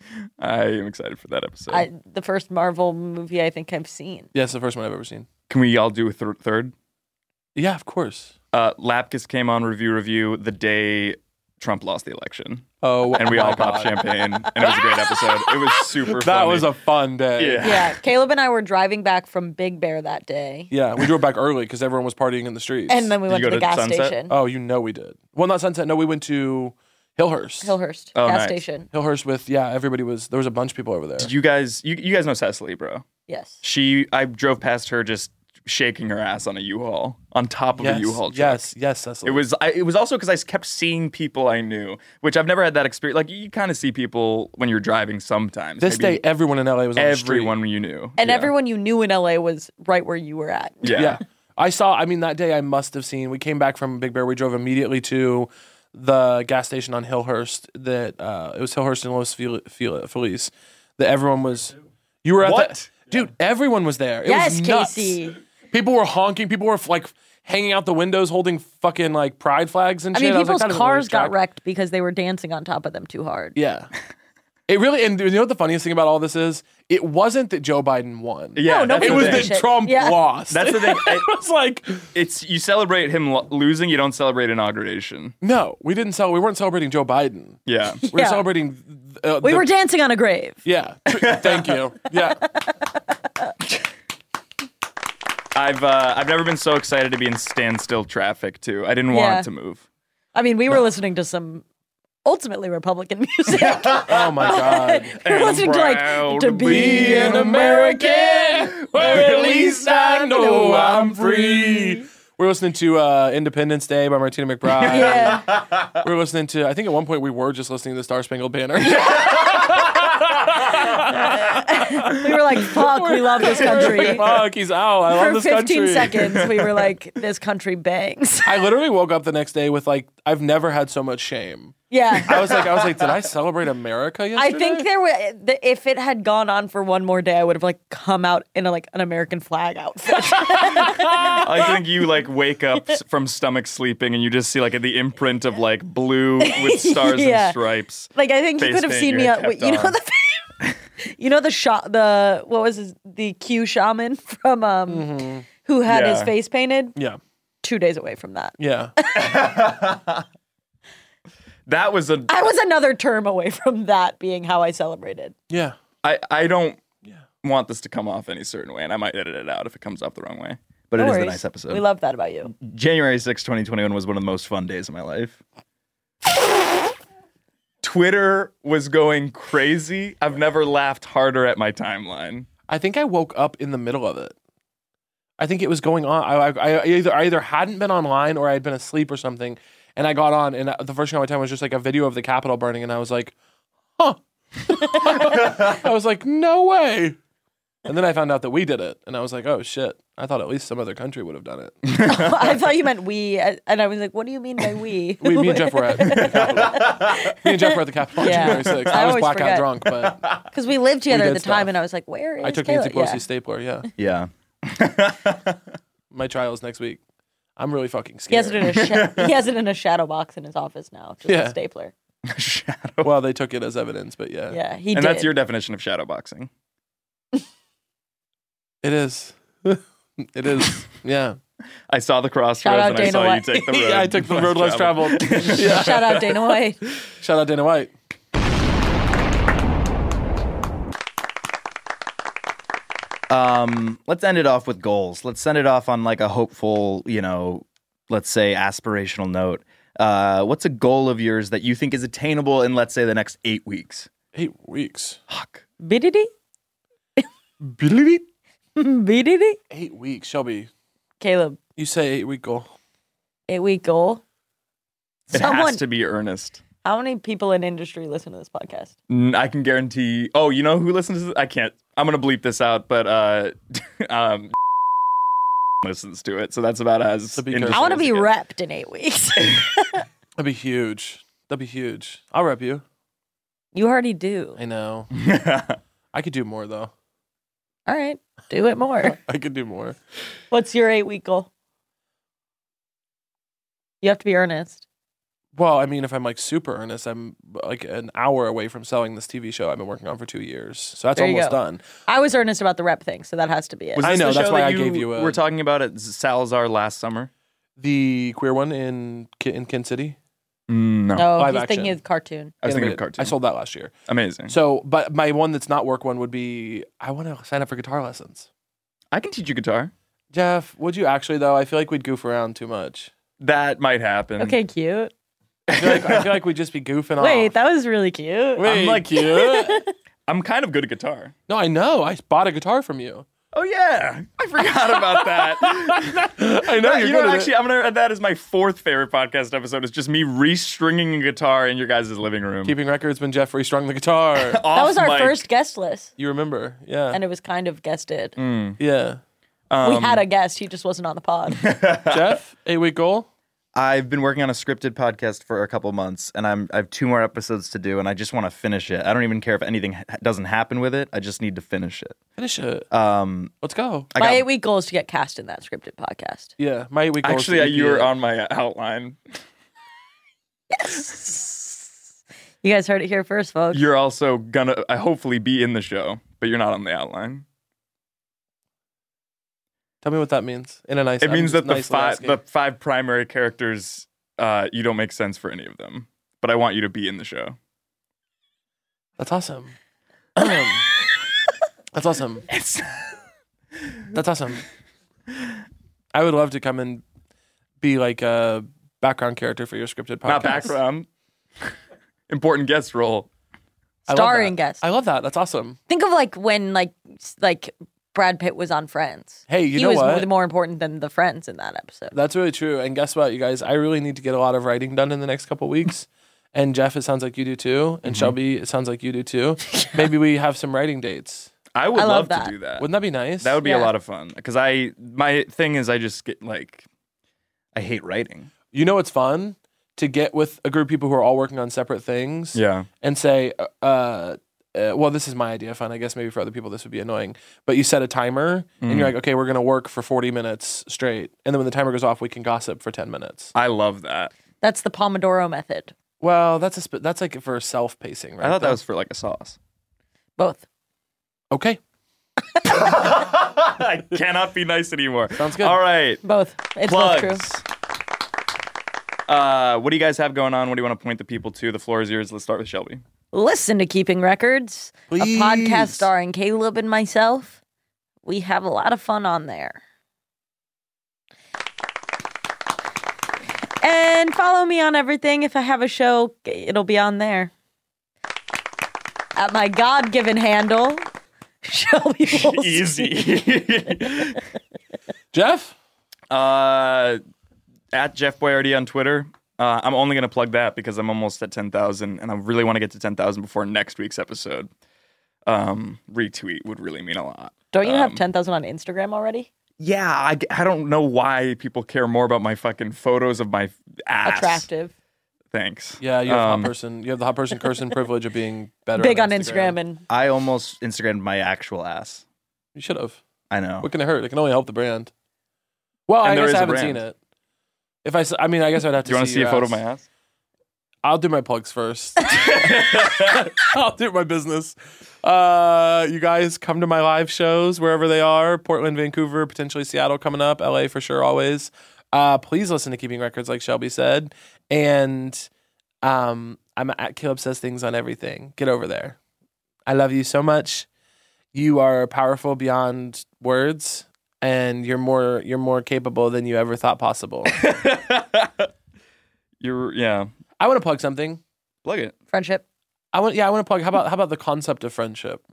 I am excited for that episode. I, the first Marvel movie I think I've seen. Yeah, it's the first one I've ever seen. Can we all do a th- third? Yeah, of course. Uh, Lapkus came on review review the day Trump lost the election. Oh, and we my all popped God. champagne, and it was a great episode. It was super That funny. was a fun day. Yeah. Yeah, Caleb and I were driving back from Big Bear that day. Yeah, we drove back early because everyone was partying in the streets. And then we Did went you to go the to gas Sunset? station. Oh, you know we did. Well, not Sunset. No, we went to Hillhurst. Hillhurst Oh, gas nice. station. Hillhurst with, yeah, everybody was, there was a bunch of people over there. Did you guys? You, you guys know Cecily, bro? Yes. She. I drove past her just shaking her ass on a U-Haul on top of yes, a U-Haul truck. yes, yes, Cecily. It was. I, it was also because I kept seeing people I knew, which I've never had that experience. Like you kind of see people when you're driving sometimes. This Maybe day, everyone in L A was on the street. everyone you knew, And yeah. everyone you knew in L A was right where you were at. Yeah. Yeah. I saw, I mean, that day I must have seen, we came back from Big Bear. We drove immediately to the gas station on Hillhurst that, uh, it was Hillhurst and Los Fel- Fel- Feliz, that everyone was, you were at What? that. Dude, everyone was there. It Yes, was nuts. Casey. People were honking. People were like hanging out the windows holding fucking like pride flags and I shit. mean, was like, people's that is a cars got racetrack. wrecked because they were dancing on top of them too hard. Yeah. It really, and you know what the funniest thing about all this is? It wasn't that Joe Biden won. Yeah, No, that's nobody It the was thing. that Shit. Trump Yeah. lost. That's the thing. It was like, It's you celebrate him lo- losing. You don't celebrate inauguration. no, we didn't sell. We weren't celebrating Joe Biden. Yeah. We were Yeah. celebrating. Uh, We the- were dancing on a grave. Yeah. Thank you. Yeah. I've uh, I've never been so excited to be in standstill traffic too. I didn't Yeah. want to move. I mean, we were listening to some ultimately Republican music. Oh my God. we were listening to like proud to to be Be an an American, where at least I know I'm free. We're listening to uh, Independence Day by Martina McBride. Yeah. We were listening to, I think at one point we were just listening to the Star Spangled Banner. We were like, fuck, we love this country. Fuck, he's out. I love For this fifteen country. seconds, we were like, this country bangs. I literally woke up the next day with like, I've never had so much shame. Yeah. I was like, I was like, did I celebrate America yesterday? I think there were, if it had gone on for one more day, I would have like come out in a, like an American flag outfit. I think you like wake up s- from stomach sleeping and you just see like the imprint of like blue with stars Yeah. and stripes. Like I think you Face could have paint seen you me. had On, wait, kept you know on. the You know the shot, the what was his, the Q shaman from um Mm-hmm. who had his Yeah. face painted? Yeah. Two days away from that. Yeah. That was a. I was another term away from that being how I celebrated. Yeah. I, I don't want this to come off any certain way, and I might edit it out if it comes off the wrong way. But No it is worries. the nice episode. We love that about you. January sixth, twenty twenty-one was one of the most fun days of my life. Twitter was going crazy. I've never laughed harder at my timeline. I think I woke up in the middle of it. I think it was going on. I, I, I either I either hadn't been online or I had been asleep or something, and I got on, and the first thing on my time was just like a video of the Capitol burning, and I was like, huh. I was like, no way. And then I found out that we did it, and I was like, oh shit. I thought at least some other country would have done it. I thought you meant we, and I was like, what do you mean by we? we me and Jeff were at the Capitol. Me and Jeff were at the Capitol on Yeah. January sixth. I, I was always blackout forget. drunk, but Because we lived together We at did the time, stuff. and I was like, where is I took Taylor? Nancy Pelosi's Yeah. stapler, yeah. Yeah. My trial's next week. I'm really fucking He has scared. it in a sh- he has it in a shadow box in his office now. Just Yeah. a stapler. Shadow. Well, they took it as evidence, but yeah. Yeah, he and did. that's your definition of shadowboxing. It is. It is. Yeah. I saw the crossroads Shout out and I Dana saw White. you take the road. Yeah, I took the road less traveled. Yeah. Shout out Dana White. Shout out Dana White. Um, let's end it off with goals. Let's send it off on like a hopeful, you know, let's say aspirational note. Uh, what's a goal of yours that you think is attainable in, let's say, the next eight weeks? Eight weeks. Fuck. Bididi? Bididi? Bididi? Eight weeks, Shelby. Caleb, You say eight week goal. eight week goal. It Someone, has to be earnest. how many people in industry listen to this podcast? N- I can guarantee. Oh, you know who listens to this? I can't. I'm going to bleep this out, but uh, um, listens to it. So that's about as. So be industry I want to as be it gets. repped in eight weeks. That'd be huge. That'd be huge. I'll rep you. You already do. I know. I could do more though. All right, do it more. I could do more. What's your eight week goal? You have to be earnest. Well, I mean, if I'm like super earnest, I'm like an hour away from selling this T V show I've been working on for two years. So that's There you almost go. done. I was earnest about the rep thing, so that has to be it. Was I this know, the that's show why that I gave you a- We're talking about at Salazar last summer. The queer one in Ki- in Kin City. Mm, no. no, live he's action. thinking of cartoon. I was thinking Animated. of cartoon. I sold that last year. Amazing. So, but my one that's not work one would be I want to sign up for guitar lessons. I can teach you guitar. Jeff, would you actually though? I feel like we'd goof around too much. That might happen. Okay, cute. I feel like, I feel like we'd just be goofing off. Wait, that was really cute. Wait, I'm like- cute. I'm kind of good at guitar. No, I know. I bought a guitar from you. Oh yeah, I forgot about that. I know. You're you good know, at actually, it. I'm gonna add that as my fourth favorite podcast episode. Is just me restringing a guitar in your guys' living room. Keeping records when Jeff restrung the guitar. That Off was our mic. first guest list, You remember? Yeah. and it was kind of guested. Mm. yeah. we Um, had a guest, he just wasn't on the pod. Jeff, eight week goal. I've been working on a scripted podcast for a couple months, and I'm I have two more episodes to do, and I just want to finish it. I don't even care if anything ha- doesn't happen with it. I just need to finish it. Finish it. Um, Let's go. I My got, eight week goal is to get cast in that scripted podcast. Yeah. My eight week goal. is Actually, to uh, you were E P A. on my outline. You guys heard it here first, folks. You're also gonna uh, hopefully be in the show, but you're not on the outline. Tell me what that means in a nice. It I'm means just that the nicely five asking. the five primary characters, uh, you don't make sense for any of them. But I want you to be in the show. That's awesome. Um, That's awesome. That's awesome. I would love to come and be like a background character for your scripted podcast. Not background. Important guest role. I love Starring that. guest. I love that. That's awesome. Think of like when like s- like Brad Pitt was on Friends. Hey, you he know was what? more, more important than the friends in that episode. That's really true. And guess what, you guys? I really need to get a lot of writing done in the next couple weeks. And Jeff, it sounds like you do too. And Mhm. Shelby, it sounds like you do too. Maybe we have some writing dates. I would I love love, that. to do that. Wouldn't that be nice? That would be Yeah. a lot of fun. Because I, my thing is, I just get like, I hate writing. You know what's fun? To get with a group of people who are all working on separate things. Yeah. And say, uh, uh, well, this is my idea of fun. I guess maybe for other people this would be annoying. But you set a timer and Mhm. you're like, okay, we're going to work for forty minutes straight. And then when the timer goes off, we can gossip for ten minutes. I love that. That's the Pomodoro method. Well, that's a sp- that's like for self-pacing, right? I thought that though? was for like a sauce. Both. Okay. I cannot be nice anymore. Sounds good. All right. Both. It's Plugs. both true. Uh, what do you guys have going on? What do you want to point the people to? The floor is yours. Let's start with Shelby. Listen to Keeping Records, Please. a podcast starring Caleb and myself. We have a lot of fun on there. And follow me on everything. If I have a show, it'll be on there. At my God-given handle, Shelby Wolski. Easy. Jeff? Uh, at Jeff Boyardee on Twitter. Uh, I'm only going to plug that because I'm almost at ten thousand, and I really want to get to ten thousand before next week's episode. Um, retweet would really mean a lot. Don't you um, have ten thousand on Instagram already? Yeah, I, I don't know why people care more about my fucking photos of my ass. Attractive. Thanks. Yeah, you have Um, hot person. You have the hot person cursing privilege of being better. Big on Instagram. Instagram and I almost Instagrammed my actual ass. You should have. I know. What can it hurt? It can only help the brand. Well, And I there guess is I a haven't brand. seen it. If I, s- I mean, I guess I'd have to. Do you want to see a your photo ass. of my ass? I'll do my plugs first. I'll do my business. Uh, you guys come to my live shows wherever they are. Portland, Vancouver, potentially Seattle coming up. L A for sure, always. Uh, please listen to Keeping Records, like Shelby said. And um, I'm at Caleb Says Things on everything. Get over there. I love you so much. You are powerful beyond words, and you're more you're more capable than you ever thought possible. You're yeah. I want to plug something. Plug it. friendship. I want yeah, I want to plug. How about how about the concept of friendship?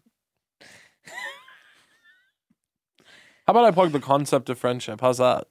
How about I plug the concept of friendship? How's that?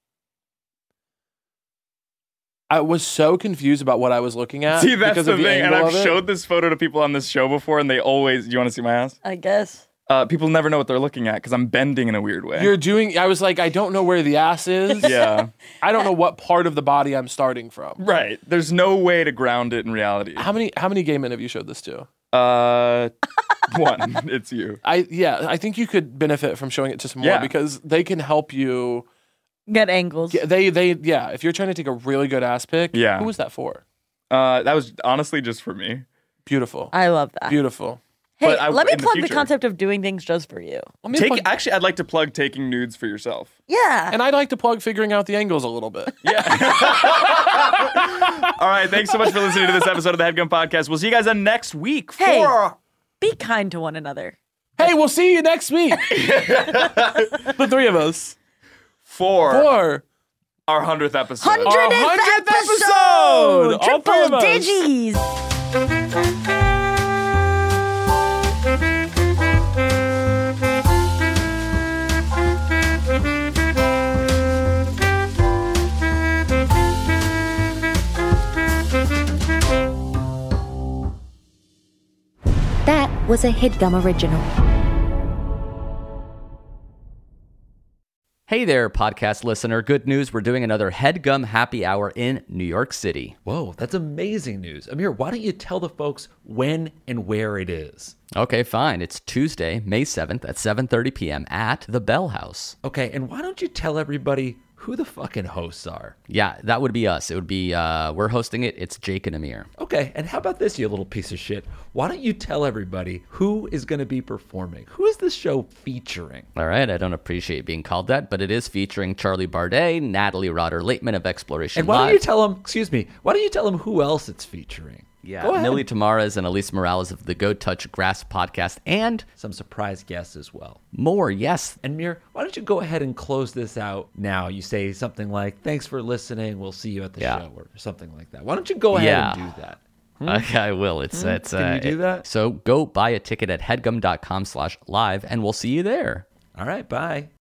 I was so confused about what I was looking at. See, that's because the of the thing. And angle I've of it. showed this photo to people on this show before, and they always, you want to see my ass? I guess. Uh, people never know what they're looking at because I'm bending in a weird way. You're doing. I was like, I don't know where the ass is. Yeah. I don't know what part of the body I'm starting from. Right. There's no way to ground it in reality. How many how many gay men have you showed this to? Uh, one. It's you. I yeah. I think you could benefit from showing it to some more Yeah. because they can help you. Get angles. Yeah, they they yeah. If you're trying to take a really good ass pic, Yeah. Who was that for? Uh, that was honestly just for me. Beautiful. I love that. Beautiful. Hey, But I- let me in the plug the, future- concept of doing things just for you. Let me Take, plug- actually, I'd like to plug taking nudes for yourself. Yeah. and I'd like to plug figuring out the angles a little bit. All right. Thanks so much for listening to this episode of the Headgum Podcast. We'll see you guys on next week for Hey. Be kind to one another. Hey, we'll see you next week. The three of us. for Four. our hundredth episode. Hundredth hundredth episode! episode! All three of Triple us. digis! That was a HeadGum original. Hey there, podcast listener. Good news. We're doing another HeadGum Happy Hour in New York City. Whoa, that's amazing news. Amir, why don't you tell the folks when and where it is? Okay, fine. It's Tuesday, May seventh at seven thirty p.m. at the Bell House. Okay, and why don't you tell everybody who the fucking hosts are? Yeah, that would be us. It would be, uh, we're hosting it. It's Jake and Amir. Okay, and how about this, you little piece of shit? Why don't you tell everybody who is going to be performing? Who is this show featuring? All right, I don't appreciate being called that, but it is featuring Charlie Bardet, Natalie Rotter-Lateman of Exploration And why Live. don't you tell them, excuse me, why don't you tell them who else it's featuring? Yeah, Go ahead. Millie Tamares and Elise Morales of the Go Touch Grass podcast, and Some surprise guests as well. more, yes. And Mir, why don't you go ahead and close this out now? You say something like, thanks for listening, we'll see you at the Yeah. show, or something like that. Why don't you go ahead Yeah. and do that? Okay, I will. It's, it's, Can uh, you do it- that? So go buy a ticket at headgum dot com slash live, and we'll see you there. All right, bye.